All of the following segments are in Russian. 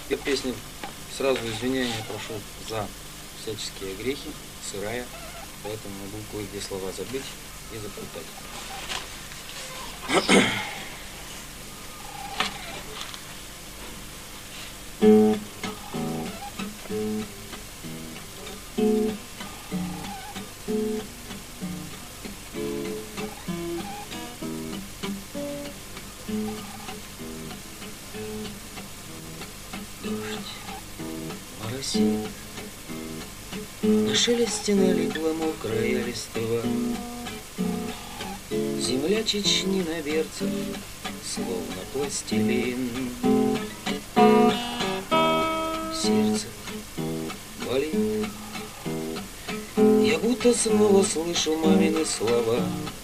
Песня сразу извинения прошу за всяческие грехи, сырая, поэтому могу кое-где слова забыть и заплутать. Моросит, на шелесте налипла мокрая листва, земля Чечни на берцах, словно пластилин. Сердце болит, я будто снова слышу мамины слова.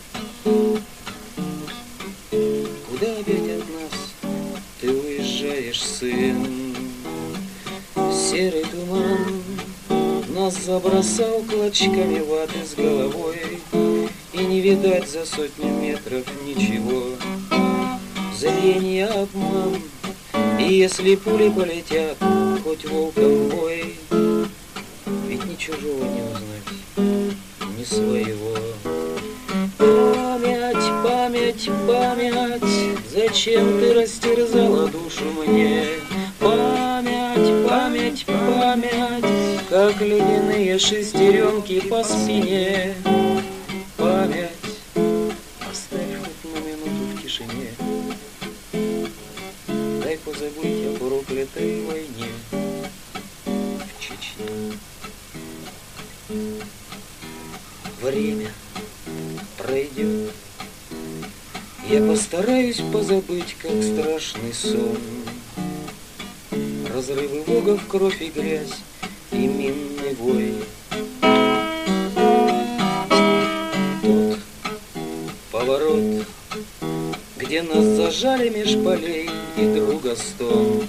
Куда опять от нас ты уезжаешь, сын? Серый туман нас забросал клочками ваты с головой, и не видать за сотню метров ничего. Зрение обман, и если пули полетят, хоть волком бой, ведь ни чужого не узнать, ни своего. Память, память, память, зачем ты растерзала душу мне? Память, память, память, как ледяные шестеренки по спине. Память, оставь хоть на минуту в тишине, дай позабыть о проклятой войне в Чечне. Время пройдет, я постараюсь позабыть, как страшный сон. Разрывы вогов, кровь и грязь, и минный вой. Тот поворот, где нас зажали меж полей, и друга стон.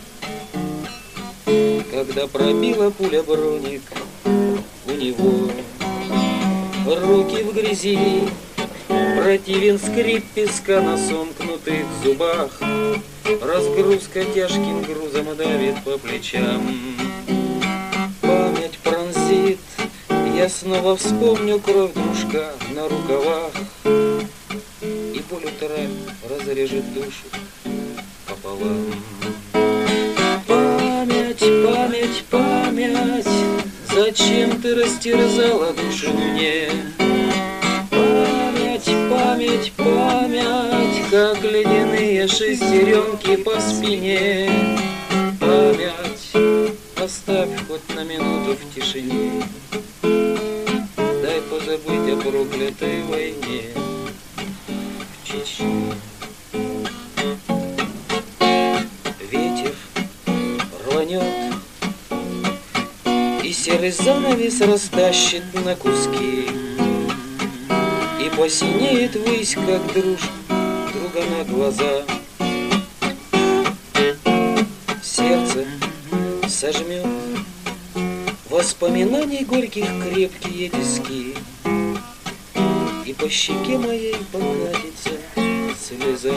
Когда пробила пуля броник у него, руки в грязи, противен скрип песка на сомкнутых зубах. Разгрузка тяжким грузом давит по плечам. Память пронзит, я снова вспомню кровь дружка на рукавах, и боль утра разрежет душу пополам. Память, память, память, зачем ты растерзала душу мне? Память, память, память, как ледяные шестеренки по спине. Память, оставь хоть на минуту в тишине, дай позабыть о проклятой войне в Чечне. Ветер рванет, и серый занавес растащит на куски, и посинеет ввысь, как друга на глаза. Сердце сожмет воспоминаний горьких крепкие тиски, и по щеке моей покатится слеза.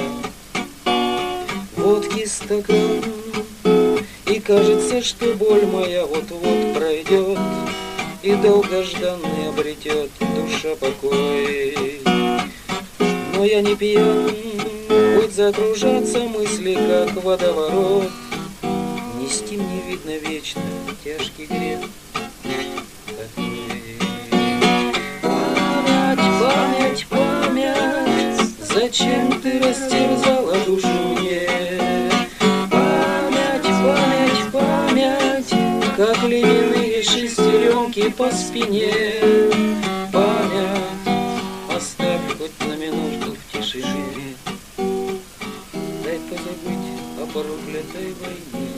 Водки стакан, и кажется, что боль моя вот-вот пройдет, и долгожданный обретет душа покой. Но я не пьян, хоть закружатся мысли, как водоворот. Нести мне видно вечно тяжкий грех такой. Память, память, память, зачем ты растерзала душу мне? Память, память, память, как ледяные шестеренки по спине. Память, оставь хоть на минутку в тишине, дай позабыть о проклятой войне.